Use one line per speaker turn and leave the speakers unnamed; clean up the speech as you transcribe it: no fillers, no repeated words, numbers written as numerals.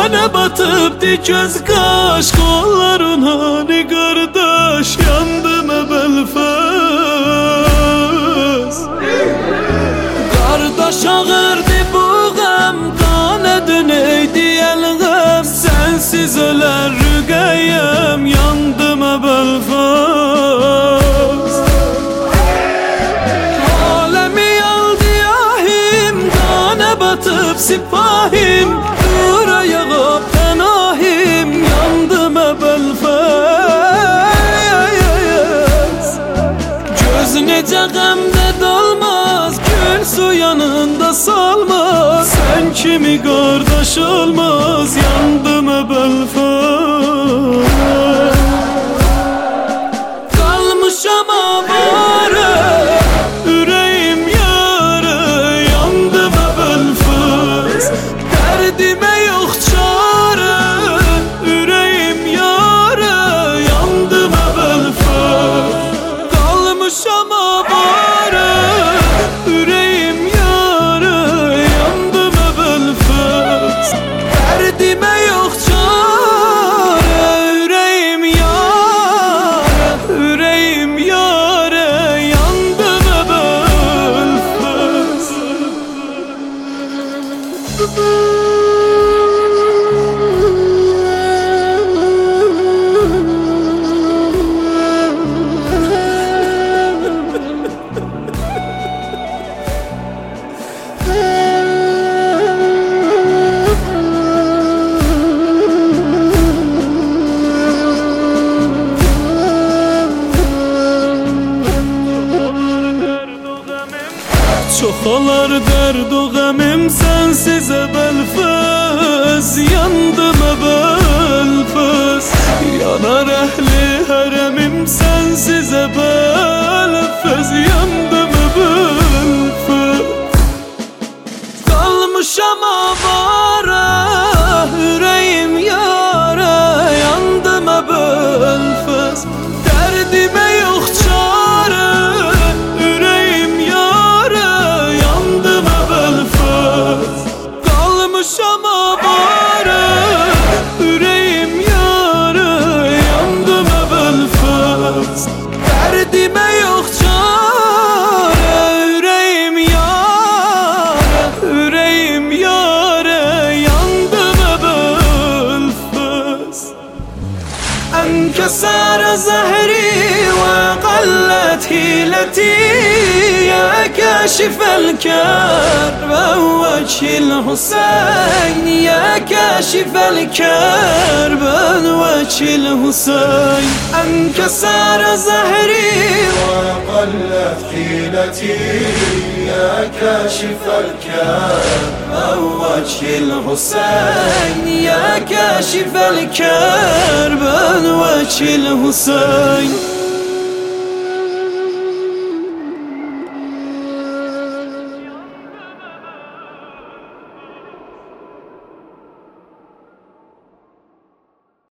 Tane batıptı göz kaş, kolların hani kardeş, yandım Belfast. Kardeş ağırdı bu gam, tane döneydi elgam, sensiz öler rügeyem, yandım Belfast. Alemi aldı yahim, tane batıp sipahim, buraya penahim, yandım Belfast. Göz nece gamde dolmaz, gül su yanında salmaz, sen kimi kardeş olmaz, yandım Belfast. Kalmışam avara, yüreğim yara, yandım Belfast. Derdime yok çare, yüreğim yara, yandım Belfast. Kalmışam avara, yüreğim yara, yandım Belfast. Derdime yok çare, yüreğim yara, yüreğim yara, yandım Belfast. Çok olar derd o gamim, sensiz Belfast. Yandım Belfast. Yanar ehli haremim, sensiz Belfast. Yandım Belfast. Kalmışam avara, yüreğim yara, yandım Belfast. Derdime yok çare, yüreğim yara, yandım Belfast. Kalmışam avara, yüreğim yara, yandım Belfast. Derdime yok çare, yüreğim yara, yüreğim yara, yandım Belfast. انكسر زهري وقلت هيلتي، يا كاشف الكرب وجه الحسين، يا كاشف الكرب وجه الحسين. انكسر زهري وقلت حيلتي، يا كاشف الكرب وجه الحسين، يا كاشف الكرب وجه الحسين.